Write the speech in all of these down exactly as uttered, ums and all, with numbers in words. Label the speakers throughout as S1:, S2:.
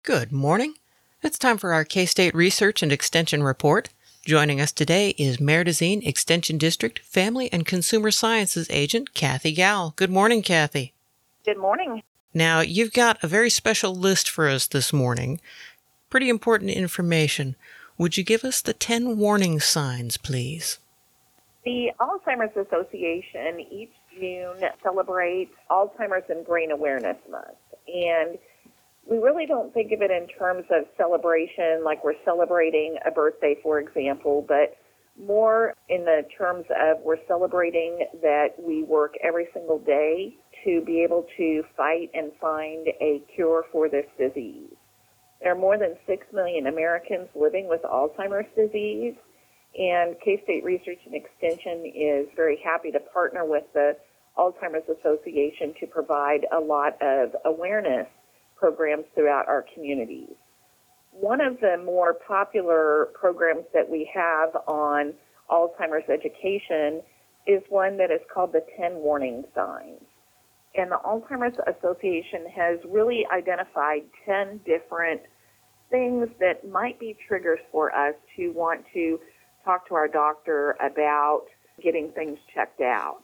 S1: Good morning. It's time for our K-State Research and Extension Report. Joining us today is Merdocine Extension District Family and Consumer Sciences Agent Kathy Gowell. Good morning, Kathy.
S2: Good morning.
S1: Now, you've got a very special list for us this morning. Pretty important information. Would you give us the ten warning signs, please?
S2: The Alzheimer's Association each June celebrates Alzheimer's and Brain Awareness Month. And we really don't think of it in terms of celebration, like we're celebrating a birthday, for example, but more in the terms of we're celebrating that we work every single day to be able to fight and find a cure for this disease. There are more than six million Americans living with Alzheimer's disease, and K-State Research and Extension is very happy to partner with the Alzheimer's Association to provide a lot of awareness programs throughout our communities. One of the more popular programs that we have on Alzheimer's education is one that is called the ten Warning Signs. And the Alzheimer's Association has really identified ten different things that might be triggers for us to want to talk to our doctor about getting things checked out.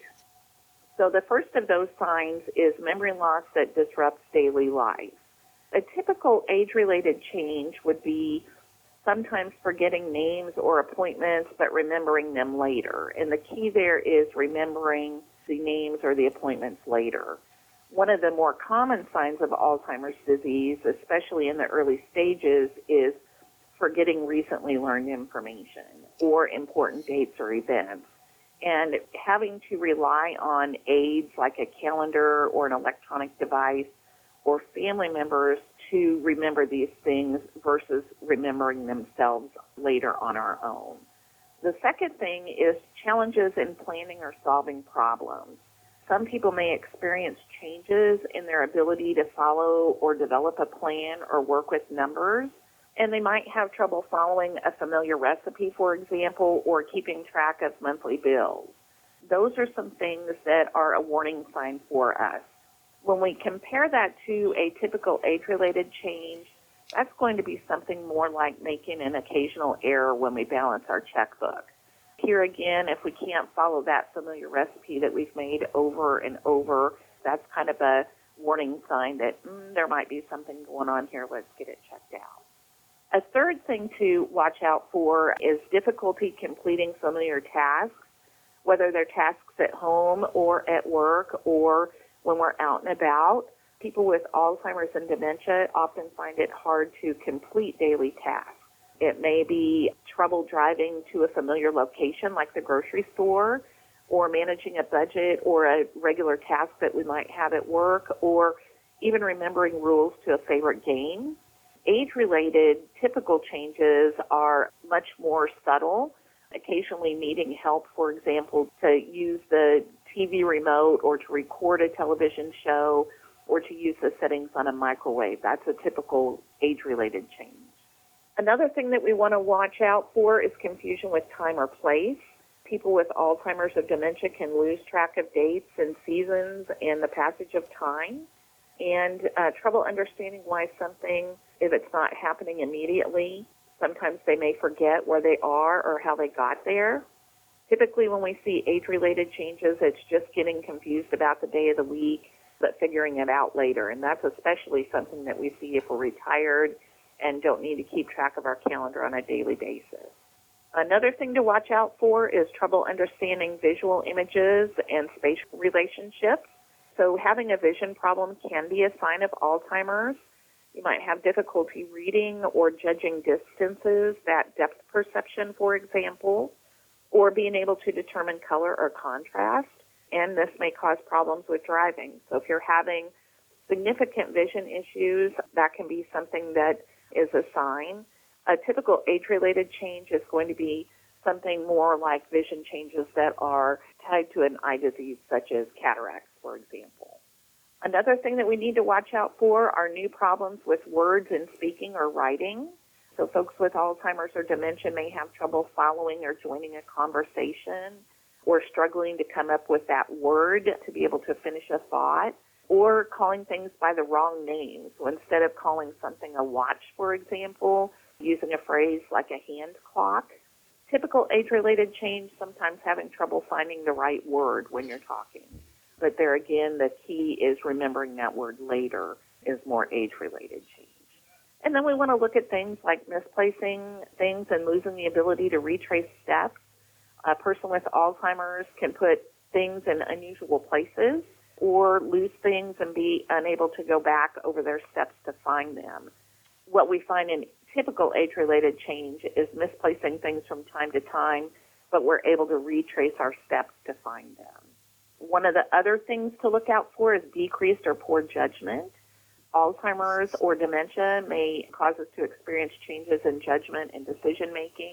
S2: So the first of those signs is memory loss that disrupts daily life. A typical age-related change would be sometimes forgetting names or appointments but remembering them later. And the key there is remembering the names or the appointments later. One of the more common signs of Alzheimer's disease, especially in the early stages, is forgetting recently learned information or important dates or events. And having to rely on aids like a calendar or an electronic device or family members to remember these things versus remembering themselves later on our own. The second thing is challenges in planning or solving problems. Some people may experience changes in their ability to follow or develop a plan or work with numbers, and they might have trouble following a familiar recipe, for example, or keeping track of monthly bills. Those are some things that are a warning sign for us. When we compare that to a typical age-related change, that's going to be something more like making an occasional error when we balance our checkbook. Here again, if we can't follow that familiar recipe that we've made over and over, that's kind of a warning sign that mm, there might be something going on here. Let's get it checked out. A third thing to watch out for is difficulty completing familiar tasks, whether they're tasks at home or at work or when we're out and about. People with Alzheimer's and dementia often find it hard to complete daily tasks. It may be trouble driving to a familiar location like the grocery store, or managing a budget or a regular task that we might have at work, or even remembering rules to a favorite game. Age-related typical changes are much more subtle, occasionally needing help, for example, to use the T V remote or to record a television show or to use the settings on a microwave. That's a typical age-related change. Another thing that we want to watch out for is confusion with time or place. People with Alzheimer's or dementia can lose track of dates and seasons and the passage of time, and uh, trouble understanding why something, if it's not happening immediately, sometimes they may forget where they are or how they got there. Typically, when we see age-related changes, it's just getting confused about the day of the week, but figuring it out later, and that's especially something that we see if we're retired and don't need to keep track of our calendar on a daily basis. Another thing to watch out for is trouble understanding visual images and spatial relationships. So having a vision problem can be a sign of Alzheimer's. You might have difficulty reading or judging distances, that depth perception, for example, or being able to determine color or contrast, and this may cause problems with driving. So if you're having significant vision issues, that can be something that is a sign. A typical age-related change is going to be something more like vision changes that are tied to an eye disease such as cataracts, for example. Another thing that we need to watch out for are new problems with words in speaking or writing. So folks with Alzheimer's or dementia may have trouble following or joining a conversation or struggling to come up with that word to be able to finish a thought. or calling things by the wrong name. So instead of calling something a watch, for example, using a phrase like a hand clock. Typical age-related change, sometimes having trouble finding the right word when you're talking. But there again, the key is remembering that word later is more age-related change. And then we want to look at things like misplacing things and losing the ability to retrace steps. A person with Alzheimer's can put things in unusual places or lose things and be unable to go back over their steps to find them. What we find in typical age-related change is misplacing things from time to time, but we're able to retrace our steps to find them. One of the other things to look out for is decreased or poor judgment. Alzheimer's or dementia may cause us to experience changes in judgment and decision-making.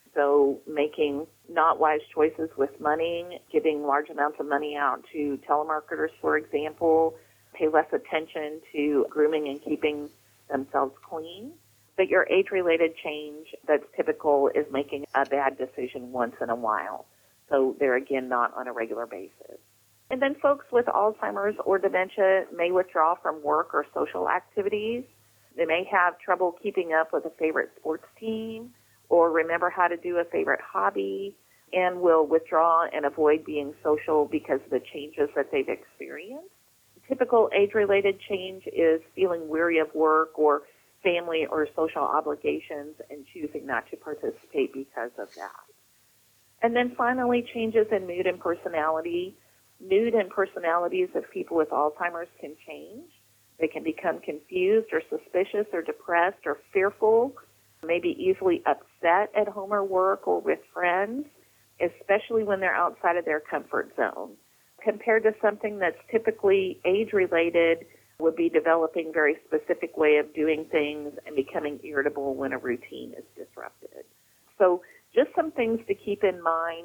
S2: So making not wise choices with money, giving large amounts of money out to telemarketers, for example, pay less attention to grooming and keeping themselves clean. But your age-related change that's typical is making a bad decision once in a while. So they're, again, not on a regular basis. And then folks with Alzheimer's or dementia may withdraw from work or social activities. They may have trouble keeping up with a favorite sports team or remember how to do a favorite hobby, and will withdraw and avoid being social because of the changes that they've experienced. Typical age-related change is feeling weary of work or family or social obligations and choosing not to participate because of that. And then finally, changes in mood and personality. Mood and personalities of people with Alzheimer's can change. They can become confused or suspicious or depressed or fearful, maybe easily upset at home or work or with friends, especially when they're outside of their comfort zone. Compared to something that's typically age-related, would be developing very specific way of doing things and becoming irritable when a routine is disrupted. So just some things to keep in mind.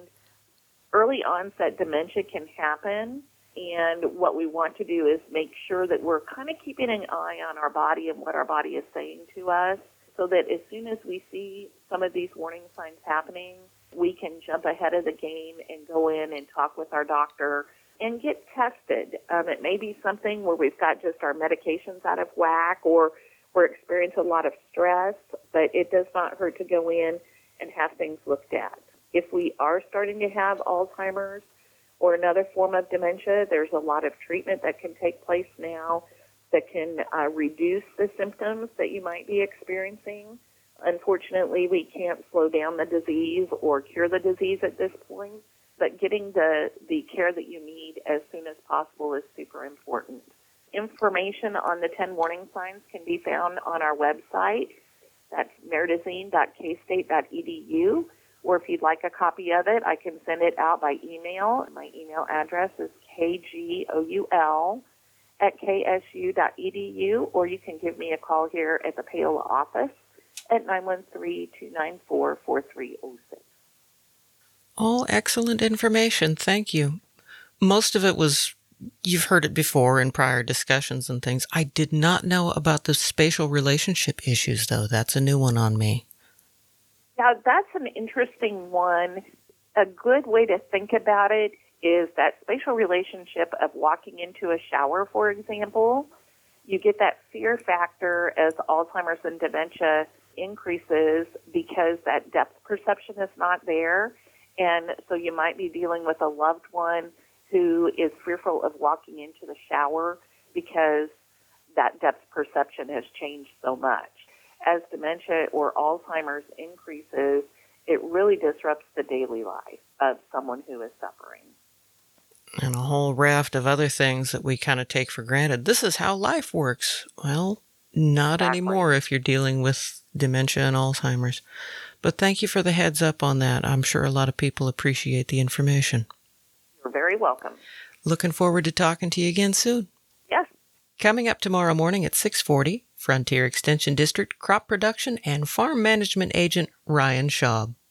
S2: Early onset dementia can happen, and what we want to do is make sure that we're kind of keeping an eye on our body and what our body is saying to us, so that as soon as we see some of these warning signs happening, we can jump ahead of the game and go in and talk with our doctor and get tested. Um, it may be something where we've got just our medications out of whack or we're experiencing a lot of stress, but it does not hurt to go in and have things looked at. If we are starting to have Alzheimer's or another form of dementia, there's a lot of treatment that can take place now that can uh, reduce the symptoms that you might be experiencing. Unfortunately, we can't slow down the disease or cure the disease at this point, but getting the, the care that you need as soon as possible is super important. Information on the ten warning signs can be found on our website. That's meridazine dot k state dot e d u, or if you'd like a copy of it, I can send it out by email. My email address is k g o u l at k s u dot e d u, or you can give me a call here at the Paola office at nine one three, two nine four, four three zero six.
S1: All excellent information. Thank you. Most of it was, you've heard it before in prior discussions and things. I did not know about the spatial relationship issues, though. That's a new one on me.
S2: Yeah, that's an interesting one. A good way to think about it is that spatial relationship of walking into a shower, for example. You get that fear factor as Alzheimer's and dementia increases because that depth perception is not there. And so you might be dealing with a loved one who is fearful of walking into the shower because that depth perception has changed so much. As dementia or Alzheimer's increases, it really disrupts the daily life of someone who is suffering.
S1: And a whole raft of other things that we kind of take for granted. This is how life works. Well, not
S2: Exactly.
S1: anymore if you're dealing with dementia and Alzheimer's. But thank you for the heads up on that. I'm sure a lot of people appreciate the information.
S2: You're very welcome.
S1: Looking forward to talking to you again soon.
S2: Yes.
S1: Coming up tomorrow morning at six forty, Frontier Extension District Crop Production and Farm Management Agent Ryan Schaub.